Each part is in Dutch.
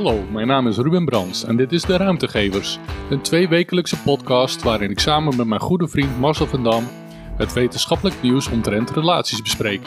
Hallo, mijn naam is Ruben Brands en dit is De Ruimtegevers, een 2-wekelijkse podcast waarin ik samen met mijn goede vriend Marcel van Dam het wetenschappelijk nieuws omtrent relaties bespreek.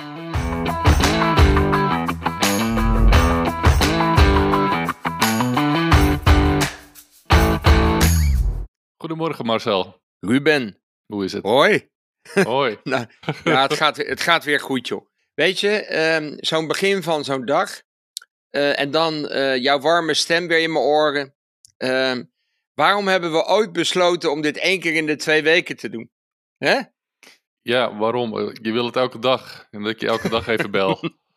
Goedemorgen Marcel. Ruben. Hoe is het? Hoi. Hoi. Nou, het gaat weer goed, joh. Weet je, zo'n begin van zo'n dag en dan jouw warme stem weer in mijn oren. Waarom hebben we ooit besloten om dit 1 keer in de 2 weken te doen? Hè? Ja, waarom? Je wil het elke dag en dat ik je elke dag even bel.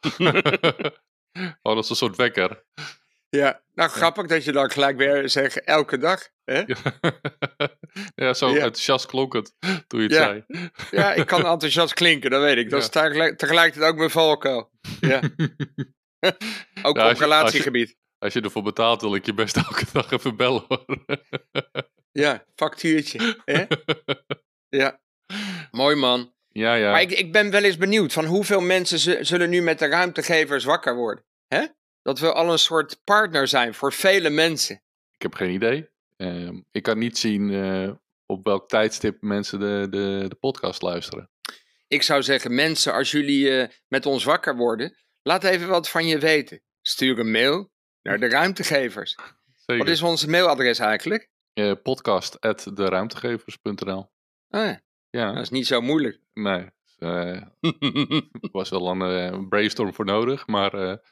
Oh, dat is een soort wekker. Ja, nou grappig dat je dan gelijk weer zegt elke dag. Hè? Ja, zo enthousiast klonk het toen je het zei. Ja, ik kan enthousiast klinken, dat weet ik. Dat is tegelijkertijd ook mijn valkuil. Ja. Ook op relatiegebied. Als je ervoor betaalt, wil ik je best elke dag even bellen, hoor. Ja, factuurtje. Hè? Ja, mooi man. Ja. Maar ik ben wel eens benieuwd van hoeveel mensen zullen nu met de ruimtegevers wakker worden. Hè? Dat we al een soort partner zijn voor vele mensen. Ik heb geen idee. Ik kan niet zien op welk tijdstip mensen de podcast luisteren. Ik zou zeggen, mensen, als jullie met ons wakker worden, laat even wat van je weten. Stuur een mail naar de ruimtegevers. Zeker. Wat is onze mailadres eigenlijk? Podcast@deruimtegevers.nl. Ja, dat is niet zo moeilijk. Nee, er was wel een brainstorm voor nodig, maar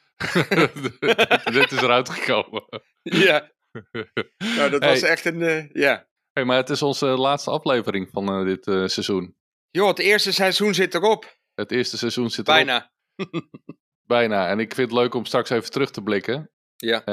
dit is eruit gekomen. Ja, nou, dat was echt een, Hey, maar het is onze laatste aflevering van dit seizoen. Joh, het eerste seizoen zit erop. Het eerste seizoen zit erop. Bijna. Bijna, en ik vind het leuk om straks even terug te blikken. Ja.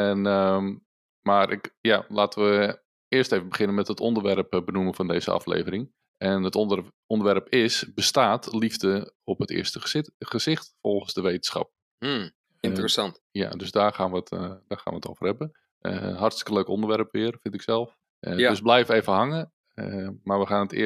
Maar laten we eerst even beginnen met het onderwerp benoemen van deze aflevering. En het onderwerp bestaat liefde op het eerste gezicht volgens de wetenschap. Interessant. Dus daar gaan we het over hebben. Hartstikke leuk onderwerp weer, vind ik zelf. Dus blijf even hangen. Maar we gaan het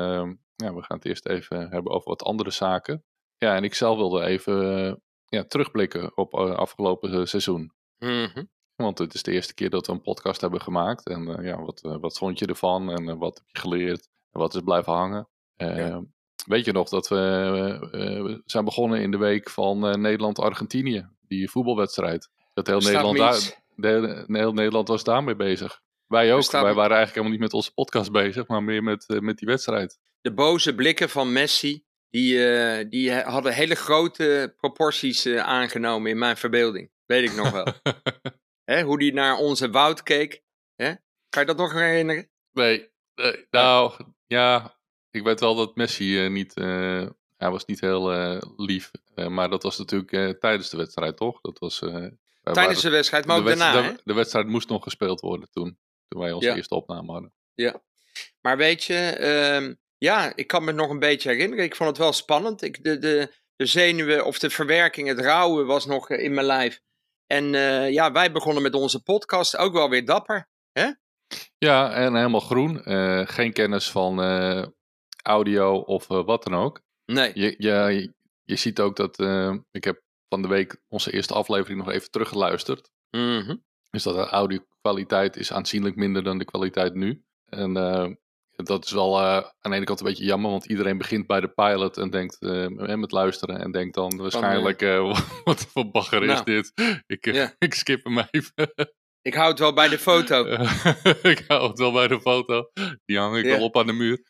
eerst even hebben over wat andere zaken. Ja, en ik zelf wilde even terugblikken op afgelopen seizoen. Mm-hmm. Want het is de eerste keer dat we een podcast hebben gemaakt. En wat vond je ervan? En wat heb je geleerd? En wat is blijven hangen? Weet je nog dat we zijn begonnen in de week van Nederland-Argentinië. Die voetbalwedstrijd. Dat heel Nederland was daarmee bezig. Wij ook. Wij waren eigenlijk helemaal niet met onze podcast bezig. Maar meer met die wedstrijd. De boze blikken van Messi. Die hadden hele grote proporties aangenomen in mijn verbeelding. Weet ik nog wel. Hoe die naar onze Wout keek. Kan je dat nog herinneren? Nee. Nou, ja. Ik weet wel dat Messi hij was niet heel lief. Maar dat was natuurlijk tijdens de wedstrijd, toch? Dat was, tijdens de wedstrijd, maar ook daarna. De wedstrijd moest nog gespeeld worden toen wij onze eerste opname hadden. Ja. Maar weet je, ik kan me nog een beetje herinneren. Ik vond het wel spannend. De zenuwen of de verwerking, het rouwen was nog in mijn lijf. En wij begonnen met onze podcast ook wel weer dapper. Hè? Ja, en helemaal groen. Geen kennis van audio of wat dan ook. Nee. Je ziet ook dat ik heb van de week onze eerste aflevering nog even teruggeluisterd. Mm-hmm. Dus dat de audio-kwaliteit is aanzienlijk minder dan de kwaliteit nu. En dat is wel aan de ene kant een beetje jammer, want iedereen begint bij de pilot en denkt met luisteren en denkt dan waarschijnlijk, wat voor bagger is dit? Ik skip hem even. Ik hou het wel bij de foto. Ik hou het wel bij de foto. Die hang ik wel op aan de muur.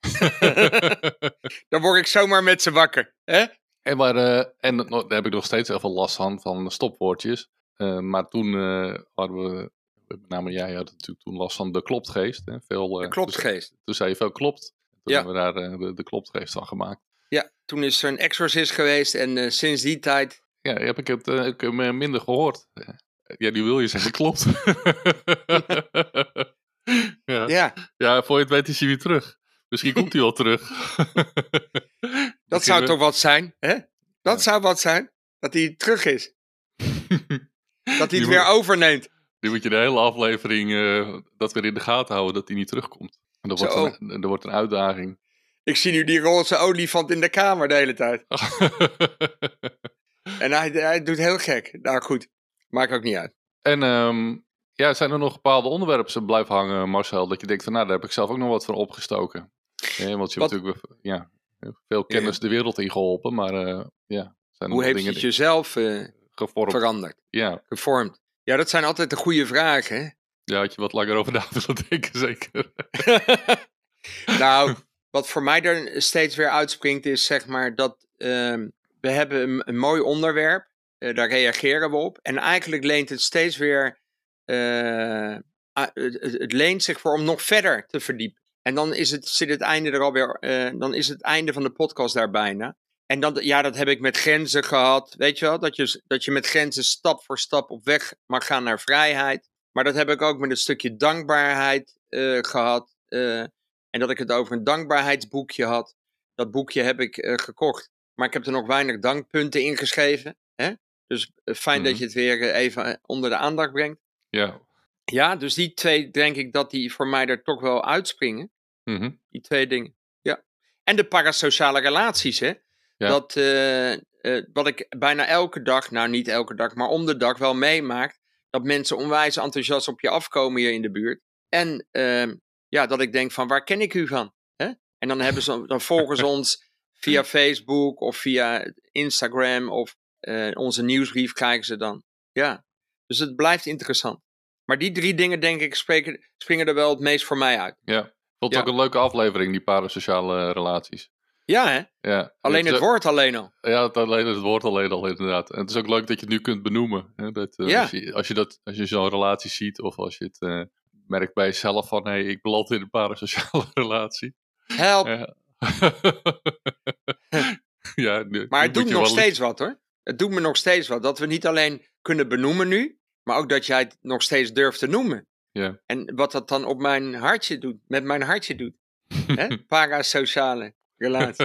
Dan word ik zomaar met ze wakker. Hè? En daar heb ik nog steeds heel veel last van stopwoordjes. Maar toen hadden we, met name jij had natuurlijk toen last van de kloptgeest. Hè? De kloptgeest. Toen zei je veel klopt. Toen hebben we daar de kloptgeest van gemaakt. Ja, toen is er een exorcist geweest en sinds die tijd... Ja, heb ik het minder gehoord. Ja, die wil je zeggen, klopt. Ja, voor je het weet is hij weer terug. Misschien komt hij wel terug. Dat zou toch wat zijn, hè? Dat zou wat zijn, dat hij terug is. Dat hij het weer overneemt. Nu moet je de hele aflevering dat weer in de gaten houden dat hij niet terugkomt. En dat wordt een uitdaging. Ik zie nu die roze olifant in de kamer de hele tijd. En hij doet heel gek. Nou goed, maakt ook niet uit. En Ja, zijn er nog bepaalde onderwerpen blijven hangen, Marcel, dat je denkt van, nou, daar heb ik zelf ook nog wat van opgestoken. Want je hebt natuurlijk veel kennis de wereld in geholpen, maar zijn er hoe nog heeft dingen het jezelf gevormd? gevormd? Ja, dat zijn altijd de goede vragen, hè? Ja, had je wat langer over na willen denken, zeker. Nou, wat voor mij er steeds weer uitspringt is, zeg maar, dat we hebben een mooi onderwerp, daar reageren we op. En eigenlijk leent het steeds weer, het leent zich voor om nog verder te verdiepen. En dan zit het einde er alweer, dan is het einde van de podcast daar bijna. En dat heb ik met grenzen gehad, weet je wel, dat je met grenzen stap voor stap op weg mag gaan naar vrijheid. Maar dat heb ik ook met een stukje dankbaarheid gehad. En dat ik het over een dankbaarheidsboekje had. Dat boekje heb ik gekocht. Maar ik heb er nog weinig dankpunten in geschreven. Hè? Dus fijn dat je het weer even onder de aandacht brengt. Ja. Ja, dus die twee denk ik dat die voor mij er toch wel uitspringen. Die twee dingen. Ja. En de parasociale relaties, hè. Ja. Dat, wat ik bijna elke dag, nou niet elke dag, maar om de dag wel meemaak. Dat mensen onwijs enthousiast op je afkomen hier in de buurt. En dat ik denk van, waar ken ik u van? Hè? En dan volgen ze ons via Facebook of via Instagram of onze nieuwsbrief krijgen ze dan. Ja, dus het blijft interessant. Maar die 3 dingen, denk ik, springen er wel het meest voor mij uit. Ja, ik vond het ook een leuke aflevering, die parasociale relaties. Ja, hè? Ja. Alleen het woord alleen al. Ja, het woord alleen al, inderdaad. En het is ook leuk dat je het nu kunt benoemen. Hè? Dat, als je zo'n relatie ziet of als je het merkt bij jezelf van, hey, ik beland in een parasociale relatie. Help! Ja, maar het doet me nog steeds wat, hoor. Het doet me nog steeds wat. Dat we niet alleen kunnen benoemen nu, maar ook dat jij het nog steeds durft te noemen. Ja. En wat dat dan op mijn hartje doet, met mijn hartje doet. Hè? Parasociale relatie.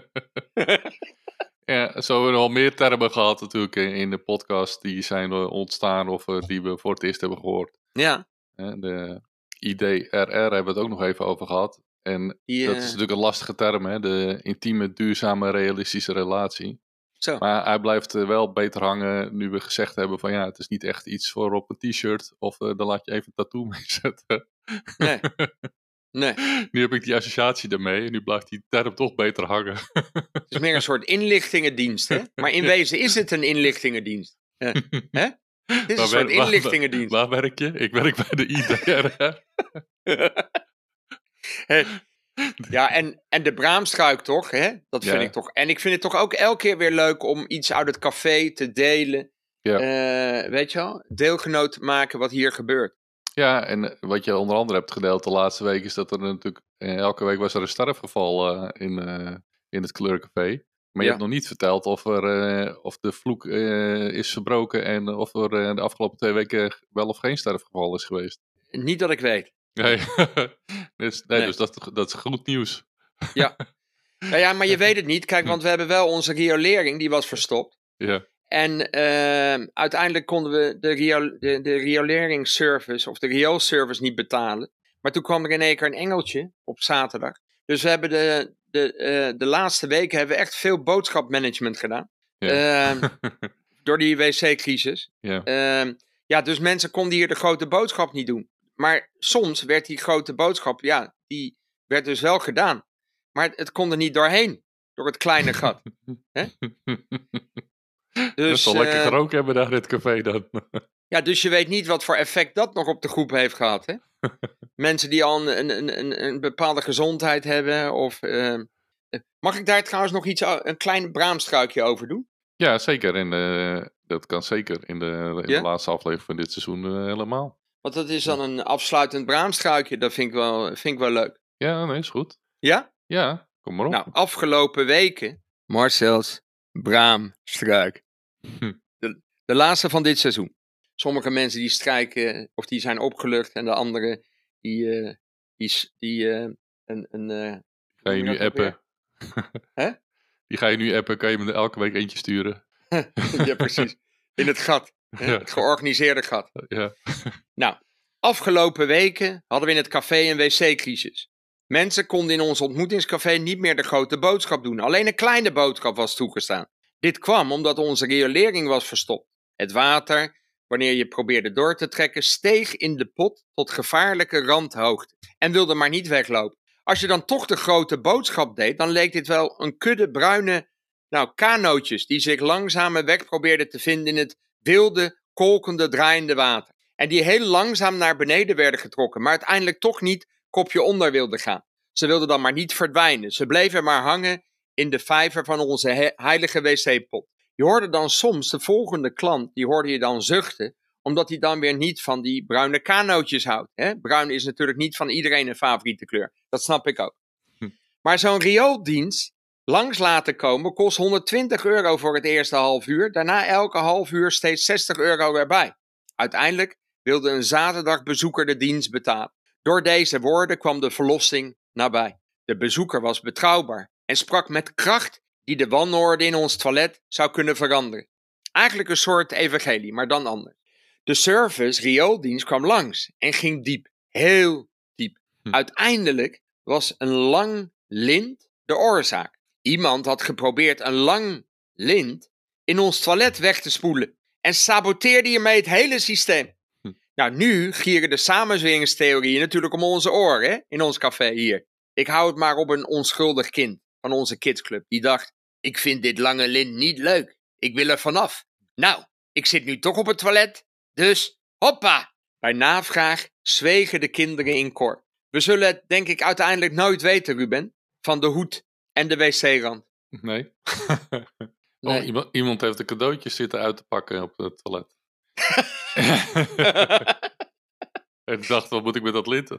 Ja, zo hebben we al meer termen gehad natuurlijk in de podcast die zijn ontstaan of die we voor het eerst hebben gehoord. Ja. De IDRR hebben we het ook nog even over gehad. En dat is natuurlijk een lastige term, hè? De intieme, duurzame, realistische relatie. Zo. Maar hij blijft wel beter hangen nu we gezegd hebben van ja, het is niet echt iets voor op een t-shirt of dan laat je even een tattoo mee zetten. Nee. Nee. Nu heb ik die associatie daarmee en nu blijft die term toch beter hangen. Het is meer een soort inlichtingendienst, hè? Maar in wezen is het een inlichtingendienst. Hè? Het is een soort inlichtingendienst. Waar werk je? Ik werk bij de IDR. Ja, en de braamstruik toch, hè? Dat vind ik toch. En ik vind het toch ook elke keer weer leuk om iets uit het café te delen. Ja. Weet je wel? Deelgenoot te maken wat hier gebeurt. Ja, en wat je onder andere hebt gedeeld de laatste week is dat er natuurlijk elke week was er een sterfgeval in het Kleurcafé. Maar je hebt nog niet verteld of de vloek is verbroken en of er de afgelopen 2 weken wel of geen sterfgeval is geweest. Niet dat ik weet. Nee, dus dat is goed nieuws. Ja. Ja, maar je weet het niet. Kijk, want we hebben wel onze riolering, die was verstopt. Ja. En uiteindelijk konden we de rioleringsservice of de rioolservice niet betalen. Maar toen kwam er in één keer een engeltje op zaterdag. Dus we hebben de laatste weken hebben we echt veel boodschapmanagement gedaan. Ja. Door die wc-crisis. Ja. Dus mensen konden hier de grote boodschap niet doen. Maar soms werd die grote boodschap, die werd dus wel gedaan. Maar het kon er niet doorheen. Door het kleine gat. Hè? Dus, dat zal lekker geroken hebben daar in het café dan. Ja, dus je weet niet wat voor effect dat nog op de groep heeft gehad. Hè? Mensen die al een bepaalde gezondheid hebben. Of, mag ik daar trouwens nog een klein braamstruikje over doen? Ja, zeker. En dat kan zeker in de laatste aflevering van dit seizoen helemaal. Want dat is dan een afsluitend braamstruikje. Dat vind ik wel leuk. Ja, nee, is goed. Ja? Ja, kom maar op. Nou, afgelopen weken, Marcel's braamstruik. De laatste van dit seizoen. Sommige mensen die strijken of die zijn opgelucht en de anderen ga je nu appen? Hè? Die ga je nu appen, kan je me er elke week eentje sturen? Ja, precies. In het gat. Ja. Het georganiseerde gat. Ja. Nou, afgelopen weken hadden we in het café een wc-crisis. Mensen konden in ons ontmoetingscafé niet meer de grote boodschap doen. Alleen een kleine boodschap was toegestaan. Dit kwam omdat onze riolering was verstopt. Het water wanneer je probeerde door te trekken, steeg in de pot tot gevaarlijke randhoogte en wilde maar niet weglopen. Als je dan toch de grote boodschap deed, dan leek dit wel een kudde bruine kanootjes die zich langzaam weg probeerden te vinden in het wilde, kolkende, draaiende water. En die heel langzaam naar beneden werden getrokken, maar uiteindelijk toch niet kopje onder wilden gaan. Ze wilden dan maar niet verdwijnen. Ze bleven maar hangen in de vijver van onze heilige wc-pot. Je hoorde dan soms de volgende klant, die hoorde je dan zuchten, omdat hij dan weer niet van die bruine kanootjes houdt. Hè? Bruin is natuurlijk niet van iedereen een favoriete kleur. Dat snap ik ook. Maar zo'n riooldienst langs laten komen kost €120 voor het eerste half uur. Daarna elke half uur steeds €60 erbij. Uiteindelijk wilde een zaterdagbezoeker de dienst betalen. Door deze woorden kwam de verlossing nabij. De bezoeker was betrouwbaar en sprak met kracht die de wanorde in ons toilet zou kunnen veranderen. Eigenlijk een soort evangelie, maar dan anders. De service riooldienst kwam langs en ging diep, heel diep. Uiteindelijk was een lang lint de oorzaak. Iemand had geprobeerd een lang lint in ons toilet weg te spoelen en saboteerde hiermee het hele systeem. Nou, nu gieren de samenzweringstheorieën natuurlijk om onze oren, hè? In ons café hier. Ik hou het maar op een onschuldig kind van onze kidsclub. Die dacht, ik vind dit lange lint niet leuk. Ik wil er vanaf. Nou, ik zit nu toch op het toilet, dus hoppa! Bij navraag zwegen de kinderen in koor. We zullen het denk ik uiteindelijk nooit weten, Ruben, van de hoed en de wc-rand. Nee. Nee. Iemand heeft de cadeautjes zitten uit te pakken op het toilet. En ik dacht, wat moet ik met dat linten?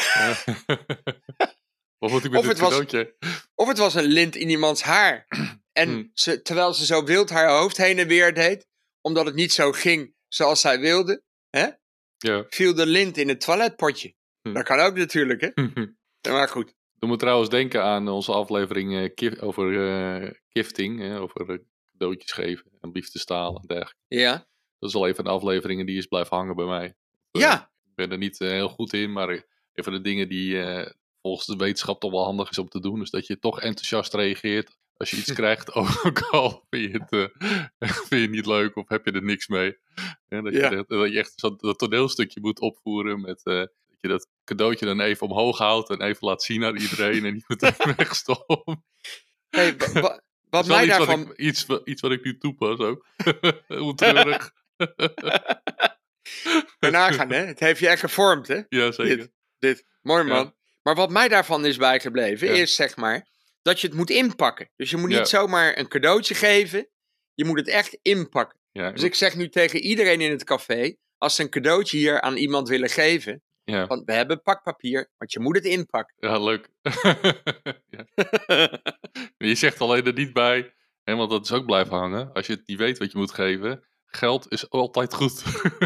Wat moet ik met dit cadeautje? Of het was een lint in iemands haar. En terwijl ze zo wild haar hoofd heen en weer deed, omdat het niet zo ging zoals zij wilde, hè, viel de lint in het toiletpotje. Dat kan ook natuurlijk, hè? Maar goed. Doe me trouwens denken aan onze aflevering over gifting, over cadeautjes geven en liefdestaal en dergelijke. Ja. Dat is wel een van de afleveringen die is blijven hangen bij mij. Ja. Ik ben er niet heel goed in, maar een van de dingen die volgens de wetenschap toch wel handig is om te doen, is dat je toch enthousiast reageert als je iets krijgt, ook al vind je het niet leuk of heb je er niks mee. Dat je echt dat toneelstukje moet opvoeren met dat je dat cadeautje dan even omhoog houdt en even laat zien aan iedereen en niet meteen wegstopt. Hey, wat mij daarvan... Iets wat ik nu toepas ook. Hoe treurig. Daarna gaan, hè? Het heeft je echt gevormd, hè? Ja, zeker. Dit. Mooi, man. Ja. Maar wat mij daarvan is bijgebleven, is zeg maar, dat je het moet inpakken. Dus je moet niet zomaar een cadeautje geven. Je moet het echt inpakken. Ja, dus ik zeg nu tegen iedereen in het café, als ze een cadeautje hier aan iemand willen geven, want we hebben pakpapier, want je moet het inpakken. Ja, leuk. Je zegt alleen er niet bij, want dat is ook blijven hangen. Als je het niet weet wat je moet geven, geld is altijd goed.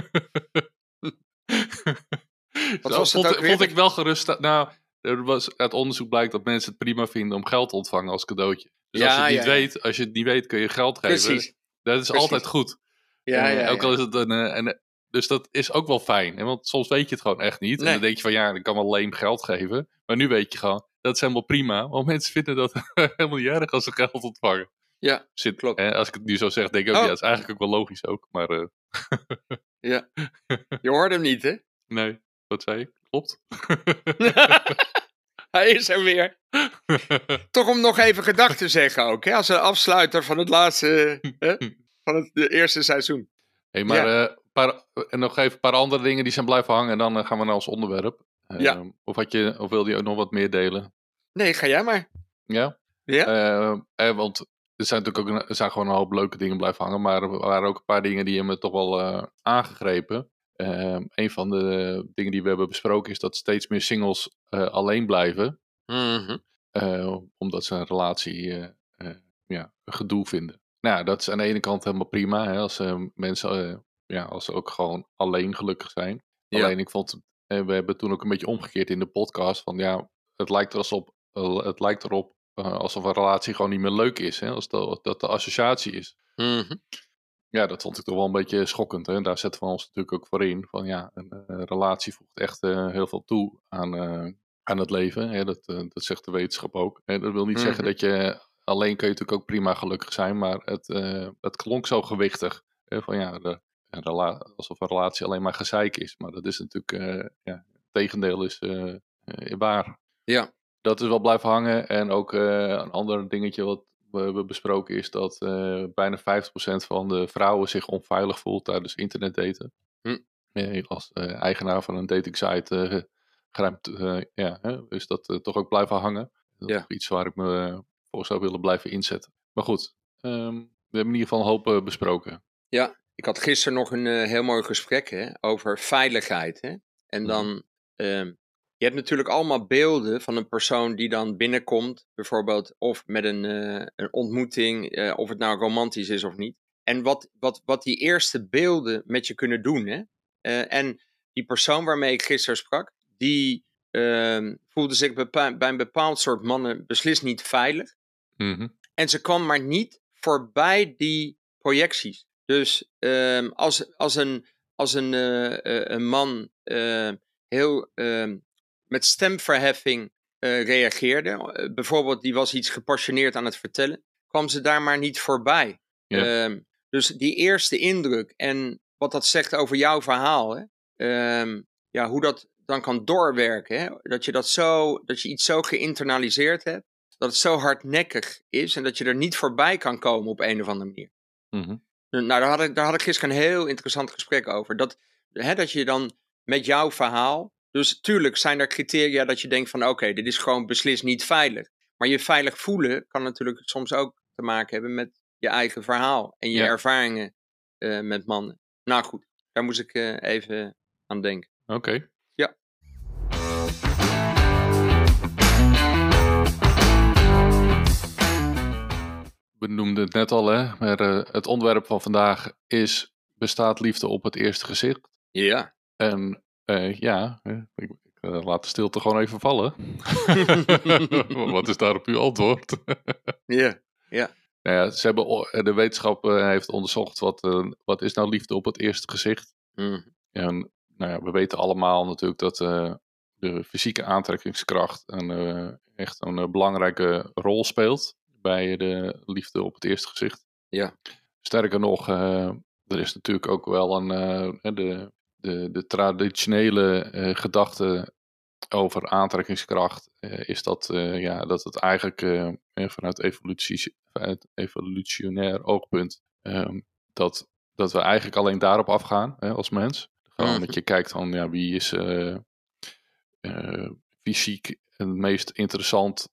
Vond ik wel gerust. Nou, uit onderzoek blijkt dat mensen het prima vinden om geld te ontvangen als cadeautje. Dus als je het niet weet, kun je geld geven. Precies. Dat is altijd goed. Ook al is het dus dat is ook wel fijn. Hè? Want soms weet je het gewoon echt niet. Nee. En dan denk je van ik kan wel leem geld geven. Maar nu weet je gewoon, dat is helemaal prima. Want mensen vinden dat helemaal niet erg als ze geld ontvangen. Ja, klopt. Als ik het nu zo zeg, denk ik ook, dat is eigenlijk ook wel logisch ook. Maar, ja, je hoort hem niet, hè? Nee, wat zei je? Klopt. Hij is er weer. Toch om nog even gedag te zeggen ook, hè? Als een afsluiter van het laatste, van het eerste seizoen. Hey, maar en nog even een paar andere dingen die zijn blijven hangen en dan gaan we naar ons onderwerp. Of wilde je ook nog wat meer delen? Nee, ga jij maar. Ja? Ja. Want er zijn natuurlijk ook gewoon een hoop leuke dingen blijven hangen, maar er waren ook een paar dingen die hebben me toch wel aangegrepen. Een van de dingen die we hebben besproken is dat steeds meer singles alleen blijven. Mm-hmm. Omdat ze een relatie een gedoe vinden. Nou, dat is aan de ene kant helemaal prima. Hè, als mensen als ze ook gewoon alleen gelukkig zijn. Ja. Alleen ik vond, we hebben toen ook een beetje omgekeerd in de podcast. Van het lijkt erop alsof een relatie gewoon niet meer leuk is. Hè, als dat de associatie is. Mm-hmm. Ja, dat vond ik toch wel een beetje schokkend. Hè? Daar zetten we ons natuurlijk ook voor in. Van een relatie voegt echt heel veel toe aan het leven. Hè? Dat zegt de wetenschap ook. En dat wil niet zeggen dat je... Alleen kun je natuurlijk ook prima gelukkig zijn. Maar het klonk zo gewichtig. Hè? Van alsof een relatie alleen maar gezeik is. Maar dat is natuurlijk, het tegendeel is waar. Ja. Dat is wel blijven hangen. En ook een ander dingetje wat we hebben besproken is dat bijna 50% van de vrouwen zich onveilig voelt tijdens internetdaten. Als eigenaar van een datingsite is dat toch ook blijven hangen. Dat is toch iets waar ik me voor zou willen blijven inzetten. Maar goed, we hebben in ieder geval een hoop besproken. Ja, ik had gisteren nog een heel mooi gesprek over veiligheid. Hè? En dan, je hebt natuurlijk allemaal beelden van een persoon die dan binnenkomt, bijvoorbeeld of met een ontmoeting, of het nou romantisch is of niet. En wat die eerste beelden met je kunnen doen. Hè? En die persoon waarmee ik gisteren sprak, die voelde zich bij een bepaald soort mannen beslist niet veilig. Mm-hmm. En ze kwam maar niet voorbij die projecties. Dus als een man heel met stemverheffing reageerde, bijvoorbeeld die was iets gepassioneerd aan het vertellen, kwam ze daar maar niet voorbij. Ja. Dus die eerste indruk en wat dat zegt over jouw verhaal, hè, hoe dat dan kan doorwerken, hè? Dat je iets zo geïnternaliseerd hebt, dat het zo hardnekkig is en dat je er niet voorbij kan komen op een of andere manier. Mm-hmm. Nou, daar had ik gisteren een heel interessant gesprek over. Dat je dan met jouw verhaal, dus tuurlijk zijn er criteria dat je denkt van oké, dit is gewoon beslist niet veilig. Maar je veilig voelen kan natuurlijk soms ook te maken hebben met je eigen verhaal en je ervaringen met mannen. Nou goed, daar moest ik even aan denken. Oké. Ja. We noemden het net al, hè? Maar het onderwerp van vandaag is: bestaat liefde op het eerste gezicht? Ja. En ik laat de stilte gewoon even vallen. Wat is daarop uw antwoord? Ja. Nou ja, de wetenschap heeft onderzocht wat is nou liefde op het eerste gezicht. Mm. En we weten allemaal natuurlijk dat de fysieke aantrekkingskracht echt een belangrijke rol speelt bij de liefde op het eerste gezicht. Ja. Sterker nog, er is natuurlijk ook wel de traditionele gedachte over aantrekkingskracht is dat het eigenlijk vanuit evolutionair oogpunt dat we eigenlijk alleen daarop afgaan als mens. Gewoon dat je kijkt van wie is fysiek het meest interessant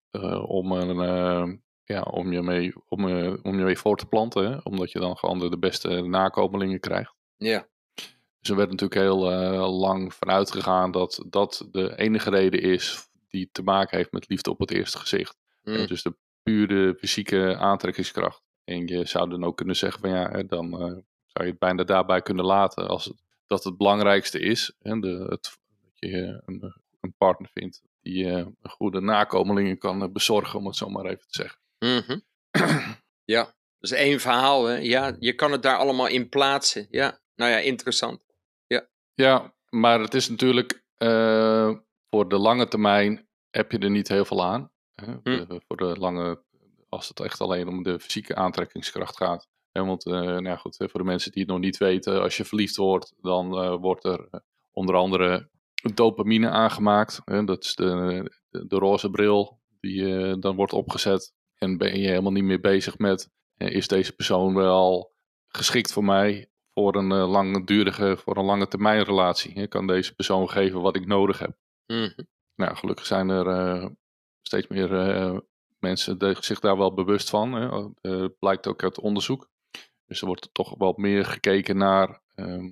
om je mee voor te planten. Hè? Omdat je dan gewoon de beste nakomelingen krijgt. Ja. Dus er werd natuurlijk heel lang vanuit gegaan dat de enige reden is die te maken heeft met liefde op het eerste gezicht. Dus de pure fysieke aantrekkingskracht. En je zou dan ook kunnen zeggen van dan zou je het bijna daarbij kunnen laten als dat het belangrijkste is. En dat je een partner vindt die een goede nakomelingen kan bezorgen, om het zo maar even te zeggen. Mm-hmm. Ja, dat is één verhaal. Hè? Ja, je kan het daar allemaal in plaatsen. Ja, nou ja, interessant. Ja, maar het is natuurlijk voor de lange termijn heb je er niet heel veel aan. Voor de lange, als het echt alleen om de fysieke aantrekkingskracht gaat. Want voor de mensen die het nog niet weten, als je verliefd wordt, dan wordt er onder andere dopamine aangemaakt. Dat is de roze bril die dan wordt opgezet. En ben je helemaal niet meer bezig met, is deze persoon wel geschikt voor mij? Voor een lange termijn relatie. Ik kan deze persoon geven wat ik nodig heb. Mm-hmm. Nou, gelukkig zijn er steeds meer mensen zich daar wel bewust van. Blijkt ook uit onderzoek. Dus er wordt toch wel meer gekeken naar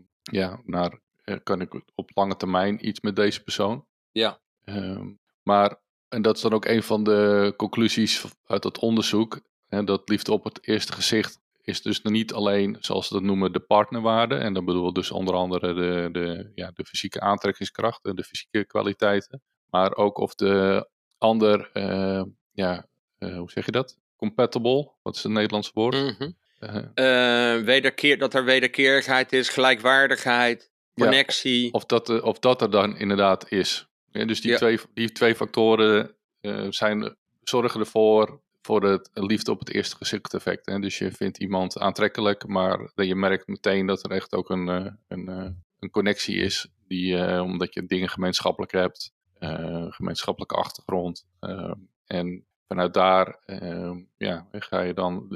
kan ik op lange termijn iets met deze persoon? Ja. En dat is dan ook een van de conclusies uit dat onderzoek. Dat liefde op het eerste gezicht is dus niet alleen, zoals ze dat noemen, de partnerwaarde. En dan bedoel ik dus onder andere de fysieke aantrekkingskracht en de fysieke kwaliteiten. Maar ook of de ander, hoe zeg je dat? Compatible, wat is het Nederlandse woord? Mm-hmm. Dat er wederkerigheid is, gelijkwaardigheid, connectie. Ja, of dat er dan inderdaad is. Ja, dus die twee factoren zorgen ervoor voor het liefde op het eerste gezicht effect. Hè? Dus je vindt iemand aantrekkelijk, maar je merkt meteen dat er echt ook een connectie is. Omdat je dingen gemeenschappelijk hebt, gemeenschappelijke achtergrond. En vanuit daar ga je dan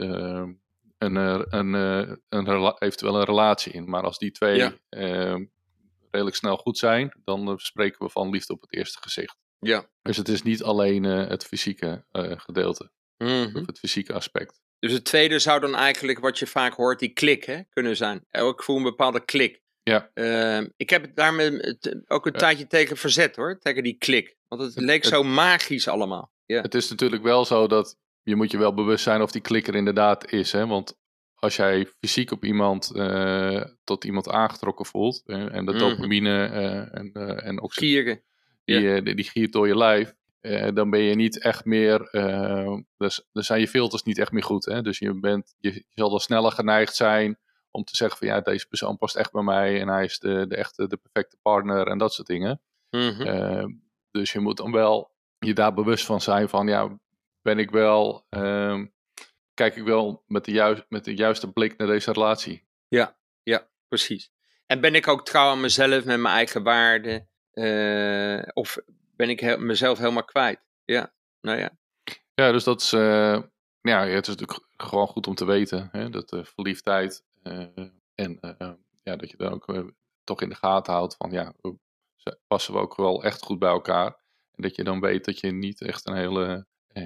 eventueel een relatie in. Maar als die twee redelijk snel goed zijn, dan spreken we van liefde op het eerste gezicht. Ja. Dus het is niet alleen het fysieke gedeelte, of het fysieke aspect. Dus het tweede zou dan eigenlijk, wat je vaak hoort, die klik kunnen zijn. Ik voel een bepaalde klik. Ja. Ik heb het daar ook een tijdje tegen verzet hoor, tegen die klik. Want het leek zo magisch allemaal. Ja. Het is natuurlijk wel zo dat je moet je wel bewust zijn of die klik er inderdaad is. Hè? Want als jij fysiek op iemand, tot iemand aangetrokken voelt, en de dopamine en oxytocine, die giert door je lijf, dan ben je niet echt meer, dus zijn je filters niet echt meer goed. Hè? Dus je zal dan sneller geneigd zijn om te zeggen van ja, deze persoon past echt bij mij en hij is de perfecte partner en dat soort dingen. Dus je moet dan wel je daar bewust van zijn van ja, kijk ik wel met de juiste blik naar deze relatie. Ja, precies. En ben ik ook trouw aan mezelf met mijn eigen waarden? Of ben ik mezelf helemaal kwijt? Ja, nou ja. Ja, dus dat is, het is natuurlijk gewoon goed om te weten, hè, dat verliefdheid dat je dan ook toch in de gaten houdt van ja, passen we ook wel echt goed bij elkaar. En dat je dan weet dat je niet echt een hele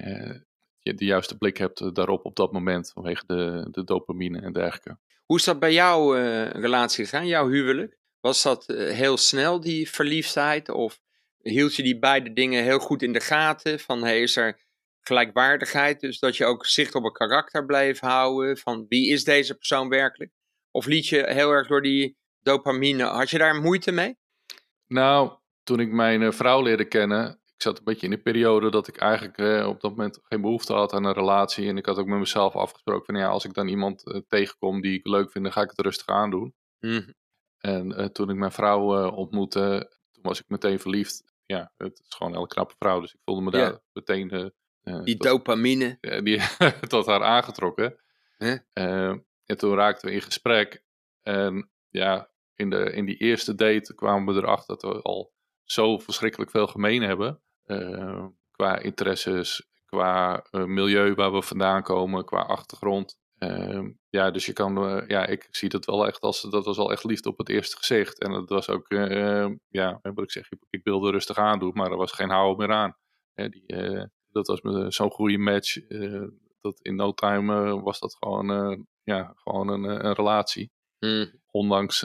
de juiste blik hebt daarop op dat moment vanwege de dopamine en dergelijke. Hoe is dat bij jouw relatie gegaan, jouw huwelijk? Was dat heel snel, die verliefdheid? Of hield je die beide dingen heel goed in de gaten? Van is er gelijkwaardigheid? Dus dat je ook zicht op een karakter bleef houden? Van wie is deze persoon werkelijk? Of liet je heel erg door die dopamine? Had je daar moeite mee? Nou, toen ik mijn vrouw leerde kennen, ik zat een beetje in de periode dat ik eigenlijk op dat moment geen behoefte had aan een relatie. En ik had ook met mezelf afgesproken van ja, als ik dan iemand tegenkom die ik leuk vind, dan ga ik het rustig aandoen. En toen ik mijn vrouw ontmoette, toen was ik meteen verliefd. Ja, het is gewoon een hele knappe vrouw, dus ik voelde me daar meteen die dopamine tot haar aangetrokken. En toen raakten we in gesprek. En ja, in die eerste date kwamen we erachter dat we al zo verschrikkelijk veel gemeen hebben. Qua interesses, qua milieu waar we vandaan komen, qua achtergrond. Dus je kan, ik zie dat wel echt dat was al echt liefde op het eerste gezicht. En dat was ook, wat ik zeg, ik wilde rustig aandoen, maar er was geen houden meer aan. Dat was zo'n goede match. Dat in no time was dat gewoon een relatie. Ondanks,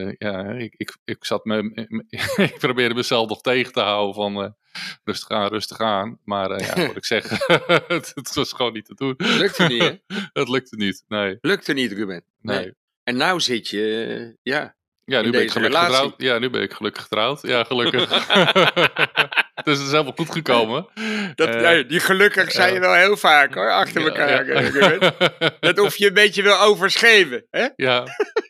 ik zat ik probeerde mezelf nog tegen te houden van rustig aan. Maar wat ik zeg, het was gewoon niet te doen. Lukte niet, hè? Het lukte niet, nee. Lukte niet, Ruben? Nee. En nou zit je, Ja, nu ben ik gelukkig getrouwd. Ja, nu ben ik gelukkig getrouwd. Ja, gelukkig. Dus het is helemaal goed gekomen. Die gelukkig zei je wel heel vaak hoor, achter elkaar. Dat hoef je een beetje wel overschreven, hè? Ja.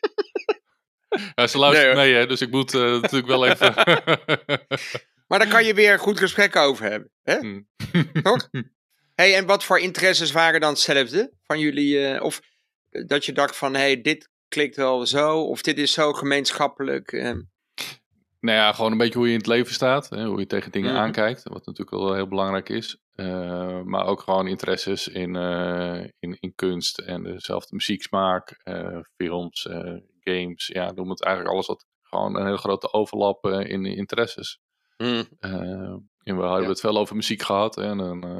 Ja, ze luistert mee, hè, dus ik moet natuurlijk wel even... Maar daar kan je weer een goed gesprek over hebben, hè? Toch? Hey, en wat voor interesses waren dan hetzelfde van jullie? Of dat je dacht van, dit klikt wel zo, of dit is zo gemeenschappelijk? Nou ja, gewoon een beetje hoe je in het leven staat, hè, hoe je tegen dingen aankijkt, wat natuurlijk wel heel belangrijk is. Maar ook gewoon interesses in kunst en dezelfde muzieksmaak, films, games. Ja, noem het eigenlijk alles wat gewoon een heel grote overlap in interesses. En we hebben het veel over muziek gehad. En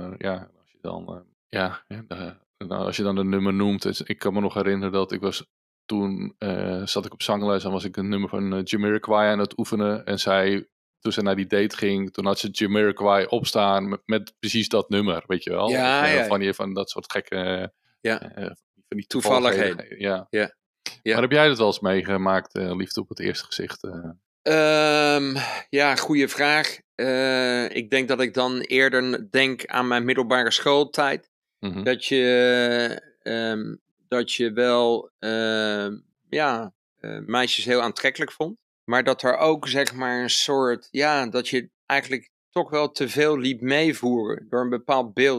als je dan een nummer noemt. Dus ik kan me nog herinneren dat ik was... Toen zat ik op zangles en was ik een nummer van Jamiroquai aan het oefenen. En toen ze naar die date ging, toen had ze Jamiroquai opstaan met precies dat nummer, weet je wel? Van dat soort gekke... van die toevalligheden. Ja. Maar heb jij dat wel eens meegemaakt, liefde op het eerste gezicht? Goede vraag. Ik denk dat ik dan eerder denk aan mijn middelbare schooltijd. Dat je wel meisjes heel aantrekkelijk vond. Maar dat er ook zeg maar een soort, dat je eigenlijk toch wel te veel liep meevoeren door een bepaald beeld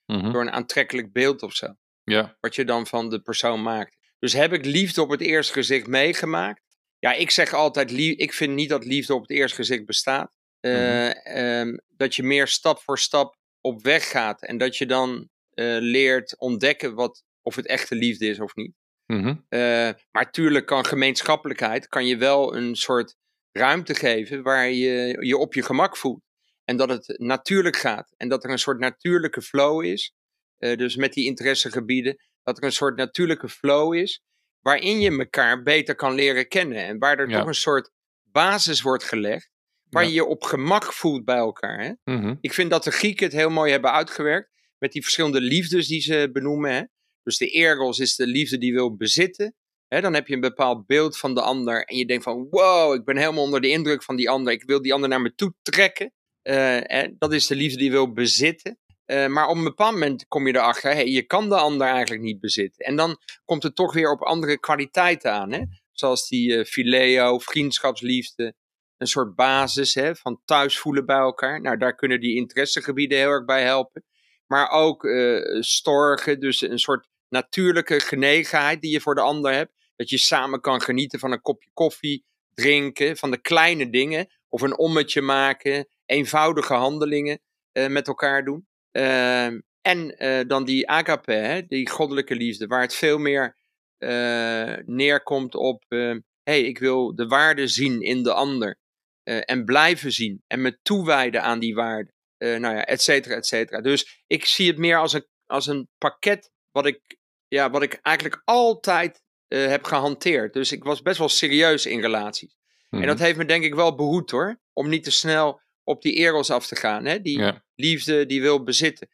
Mhm. door een aantrekkelijk beeld of zo. Ja. Wat je dan van de persoon maakt. Dus heb ik liefde op het eerste gezicht meegemaakt? Ja, ik zeg altijd, ik vind niet dat liefde op het eerste gezicht bestaat. Dat je meer stap voor stap op weg gaat. En dat je dan leert ontdekken of het echte liefde is of niet. Mhm. Maar tuurlijk kan je wel een soort ruimte geven waar je je op je gemak voelt. En dat het natuurlijk gaat. En dat er een soort natuurlijke flow is. Dus met die interessegebieden. Dat er een soort natuurlijke flow is. Waarin je elkaar beter kan leren kennen. En waar er Ja. toch een soort basis wordt gelegd. Waar je je op gemak voelt bij elkaar. Hè? Mhm. Ik vind dat de Grieken het heel mooi hebben uitgewerkt. Met die verschillende liefdes die ze benoemen. Hè? Dus de eros is de liefde die wil bezitten. Dan heb je een bepaald beeld van de ander. En je denkt van wow, ik ben helemaal onder de indruk van die ander. Ik wil die ander naar me toe trekken. Dat is de liefde die wil bezitten. Maar op een bepaald moment kom je erachter. Je kan de ander eigenlijk niet bezitten. En dan komt het toch weer op andere kwaliteiten aan. Hè? Zoals die phileo, vriendschapsliefde. Een soort basis van thuis voelen bij elkaar. Nou, daar kunnen die interessegebieden heel erg bij helpen. Maar ook storgen, dus een soort natuurlijke genegenheid die je voor de ander hebt. Dat je samen kan genieten van een kopje koffie, drinken, van de kleine dingen. Of een ommetje maken, eenvoudige handelingen met elkaar doen. En dan die agape, die goddelijke liefde, waar het veel meer neerkomt op... ik wil de waarde zien in de ander. En blijven zien. En me toewijden aan die waarde. Nou ja, et cetera, et cetera. Dus ik zie het meer als een pakket wat ik eigenlijk altijd heb gehanteerd. Dus ik was best wel serieus in relaties. Mhm. En dat heeft me denk ik wel behoed hoor. Om niet te snel op die eros af te gaan. Hè? Die liefde die wil bezitten.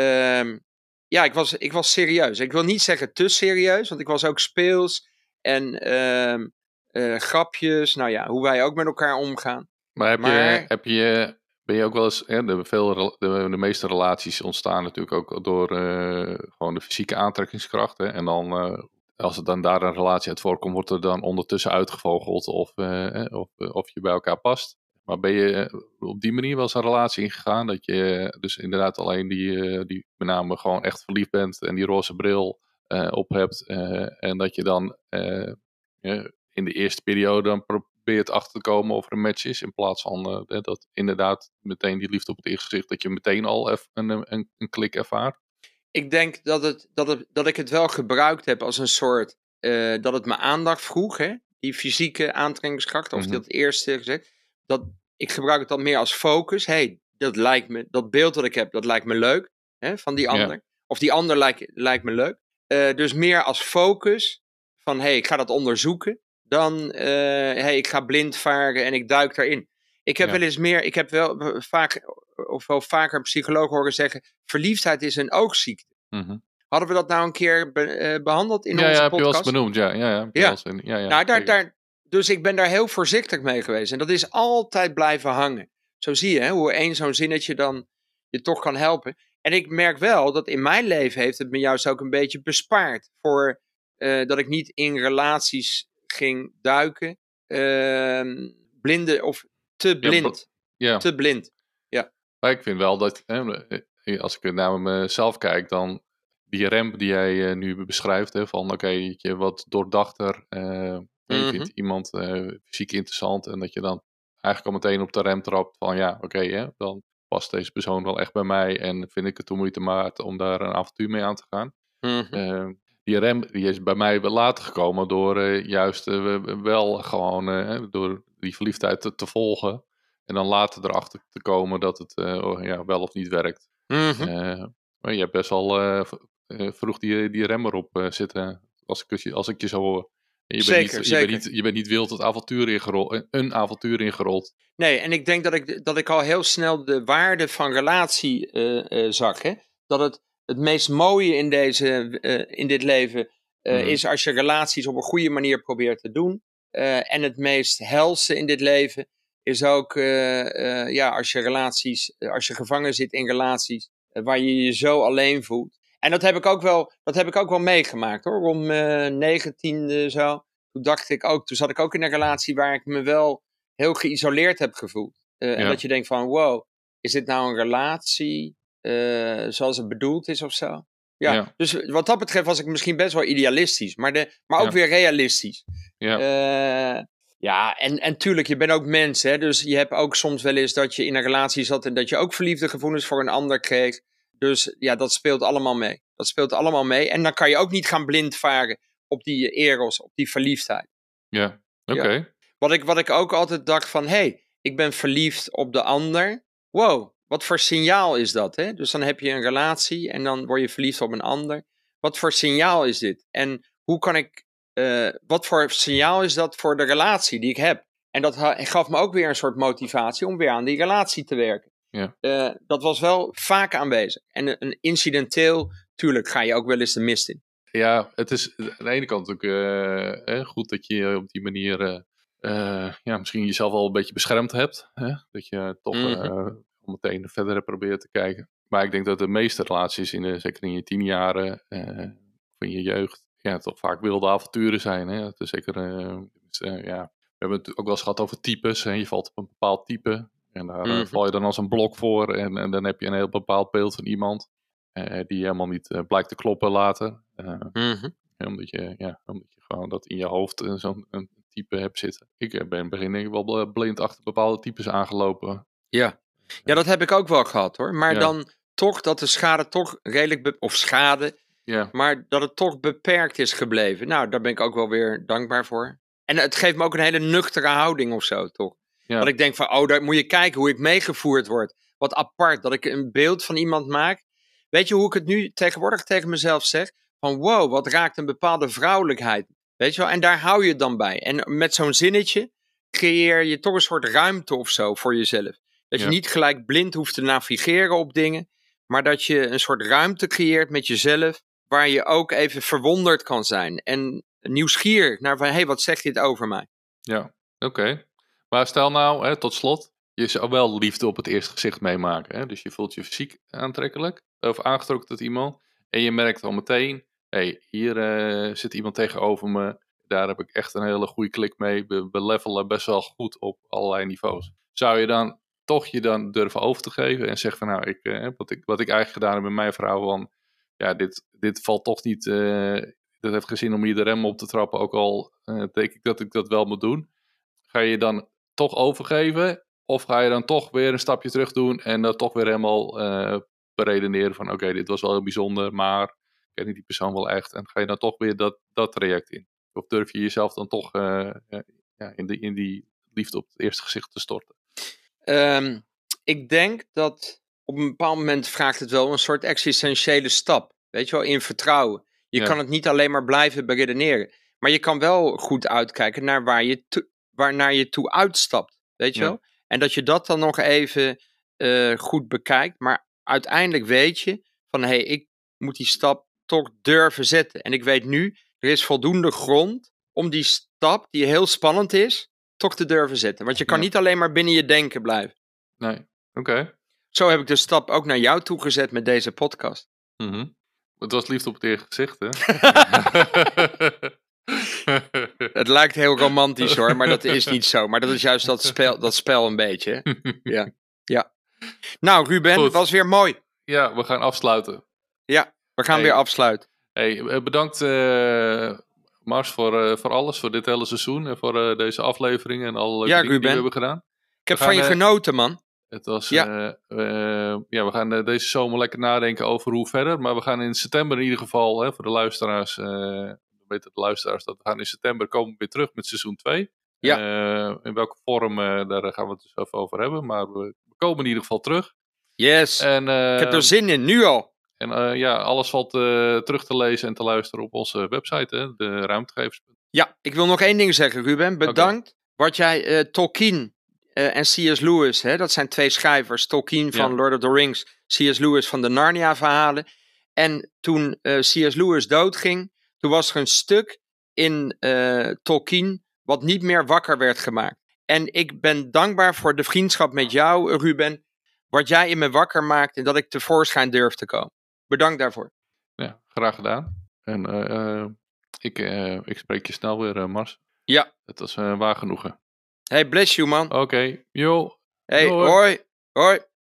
Ik was serieus. Ik wil niet zeggen te serieus. Want ik was ook speels. En grapjes. Nou ja, hoe wij ook met elkaar omgaan. Maar ben je ook wel eens... de meeste relaties ontstaan natuurlijk ook door gewoon de fysieke aantrekkingskracht. Hè? En dan, als er dan daar een relatie uit voorkomt, wordt er dan ondertussen uitgevogeld of je bij elkaar past. Maar ben je op die manier wel eens een relatie ingegaan? Dat je dus inderdaad alleen die met name gewoon echt verliefd bent en die roze bril op hebt. En dat je dan in de eerste periode dan probeert achter te komen of er een match is. In plaats van dat inderdaad meteen die liefde op het eerste gezicht, dat je meteen al een klik ervaart. Ik denk dat ik het wel gebruikt heb als een soort... dat het me aandacht vroeg, hè? Die fysieke aantrekkingskracht, of dat eerste gezegd. Ik gebruik het dan meer als focus. Dat beeld dat ik heb, dat lijkt me leuk. Hè, van die ander. Ja. Of die ander lijkt me leuk. Dus meer als focus. Van ik ga dat onderzoeken. Dan ik ga blind varen en ik duik daarin. Ik heb wel vaker een psycholoog horen zeggen, verliefdheid is een oogziekte. Mm-hmm. Hadden we dat nou een keer behandeld in onze podcast? Ja, heb je wel eens benoemd. Dus ik ben daar heel voorzichtig mee geweest. En dat is altijd blijven hangen. Zo zie je hoe zo'n zinnetje dan je toch kan helpen. En ik merk wel dat in mijn leven heeft het me juist ook een beetje bespaard. Voor dat ik niet in relaties ging duiken. Te blind. Te blind. Ja. Maar ik vind wel dat, als ik naar mezelf kijk, dan die rem die jij nu beschrijft, van je wat doordachter, je vindt iemand fysiek interessant en dat je dan eigenlijk al meteen op de rem trapt van dan past deze persoon wel echt bij mij en vind ik het de moeite waard om daar een avontuur mee aan te gaan. Mm-hmm. Die rem die is bij mij wel later gekomen door juist wel gewoon door die verliefdheid te volgen. En dan later erachter te komen dat het wel of niet werkt. Mm-hmm. Maar je hebt best wel vroeg die rem erop zitten, als ik je zo hoor. Je bent niet wild een avontuur ingerold. Nee, en ik denk dat ik al heel snel de waarde van relatie zag. Hè? Dat het meest mooie in dit leven is als je relaties op een goede manier probeert te doen. En het meest helse in dit leven is ook als je gevangen zit in relaties waar je je zo alleen voelt. En dat heb ik ook wel meegemaakt hoor. Om 19e zo. Toen zat ik ook in een relatie waar ik me wel heel geïsoleerd heb gevoeld. En dat je denkt van wow, is dit nou een relatie? zoals het bedoeld is of zo. Ja, dus wat dat betreft was ik misschien best wel idealistisch, maar ook weer realistisch. Ja, en tuurlijk, je bent ook mens, hè, dus je hebt ook soms wel eens dat je in een relatie zat en dat je ook verliefde gevoelens voor een ander kreeg. Dus ja, dat speelt allemaal mee. Dat speelt allemaal mee. En dan kan je ook niet gaan blind varen op die eros, op die verliefdheid. Ja, oké. Wat ik ook altijd dacht van, ik ben verliefd op de ander. Wow, wat voor signaal is dat, hè? Dus dan heb je een relatie en dan word je verliefd op een ander. Wat voor signaal is dit? En hoe kan ik, wat voor signaal is dat voor de relatie die ik heb? En dat gaf me ook weer een soort motivatie om weer aan die relatie te werken. Ja. Dat was wel vaak aanwezig. En een incidenteel, tuurlijk ga je ook wel eens de mist in. Ja, het is aan de ene kant ook goed dat je op die manier misschien jezelf al een beetje beschermd hebt. Hè? Dat je toch meteen verder probeert te kijken. Maar ik denk dat de meeste relaties, zeker in je 10 jaren van je jeugd, toch vaak wilde avonturen zijn. Hè? Het is zeker, we hebben het ook wel eens gehad over types. Hè? Je valt op een bepaald type en daar val je dan als een blok voor. En dan heb je een heel bepaald beeld van iemand. Die helemaal niet blijkt te kloppen later. Omdat je gewoon dat in je hoofd zo'n type hebt zitten. Ik ben in het begin denk ik wel blind achter bepaalde types aangelopen. Ja, dat heb ik ook wel gehad hoor. Maar dan toch dat de schade toch redelijk... maar dat het toch beperkt is gebleven. Nou, daar ben ik ook wel weer dankbaar voor. En het geeft me ook een hele nuchtere houding of zo, toch? Ja. Dat ik denk van, daar moet je kijken hoe ik meegevoerd word. Wat apart, dat ik een beeld van iemand maak. Weet je hoe ik het nu tegenwoordig tegen mezelf zeg? Van wow, wat raakt een bepaalde vrouwelijkheid. Weet je wel? En daar hou je het dan bij. En met zo'n zinnetje creëer je toch een soort ruimte of zo voor jezelf. Dat je niet gelijk blind hoeft te navigeren op dingen. Maar dat je een soort ruimte creëert met jezelf. Waar je ook even verwonderd kan zijn. En nieuwsgierig naar van, wat zegt dit over mij? Ja, oké. Maar stel nou, tot slot. Je zou wel liefde op het eerste gezicht meemaken. Hè? Dus je voelt je fysiek aantrekkelijk. Of aangetrokken tot iemand. En je merkt al meteen. Hier zit iemand tegenover me. Daar heb ik echt een hele goede klik mee. We levelen best wel goed op allerlei niveaus. Zou je dan toch je dan durven over te geven. En zeggen van wat ik eigenlijk gedaan heb met mijn vrouw. Van, dit valt toch niet. Dat heeft geen zin om hier de rem op te trappen. Ook al denk ik dat ik dat wel moet doen. Ga je dan toch overgeven? Of ga je dan toch weer een stapje terug doen en dat toch weer helemaal beredeneren van oké, dit was wel heel bijzonder, maar ik ken die persoon wel echt. En ga je dan toch weer dat traject in? Of durf je jezelf dan toch in die liefde op het eerste gezicht te storten? Ik denk dat op een bepaald moment vraagt het wel een soort existentiële stap. Weet je wel, in vertrouwen. Je kan het niet alleen maar blijven beredeneren. Maar je kan wel goed uitkijken naar waarnaar je toe uitstapt. Weet je wel? En dat je dat dan nog even goed bekijkt. Maar uiteindelijk weet je van ik moet die stap toch durven zetten. En ik weet nu, er is voldoende grond om die stap, die heel spannend is, toch te durven zetten. Want je kan niet alleen maar binnen je denken blijven. Nee, oké. Zo heb ik de stap ook naar jou toe gezet met deze podcast. Het was liefde op het eerste gezicht, hè? Het lijkt heel romantisch hoor, maar dat is niet zo. Maar dat is juist dat spel een beetje. Ja. Nou Ruben, het was weer mooi. Ja, we gaan afsluiten. Ja, we gaan weer afsluiten. Bedankt Mars voor alles, voor dit hele seizoen. En voor deze aflevering en alle leuke dingen die we hebben gedaan. Ik heb van je genoten, man. Het was, we gaan deze zomer lekker nadenken over hoe verder. Maar we gaan in september in ieder geval, voor de luisteraars, weten de luisteraars dat we gaan in september komen weer terug met seizoen 2. In welke vorm, daar gaan we het dus even over hebben. Maar we komen in ieder geval terug. Yes, en, ik heb er zin in, nu al. En alles valt terug te lezen en te luisteren op onze website, hè, de Ruimtegevers. Ja, ik wil nog één ding zeggen, Ruben. Bedankt wat jij Tolkien en C.S. Lewis, hè, dat zijn 2 schrijvers. Tolkien van Lord of the Rings, C.S. Lewis van de Narnia-verhalen. En toen C.S. Lewis doodging, toen was er een stuk in Tolkien wat niet meer wakker werd gemaakt. En ik ben dankbaar voor de vriendschap met jou, Ruben. Wat jij in me wakker maakt en dat ik tevoorschijn durf te komen. Bedankt daarvoor. Ja, graag gedaan. En ik spreek je snel weer, Mars. Ja. Het was waar genoegen. Hey, bless you, man. Oké, yo. Hey, hoi. Hoi.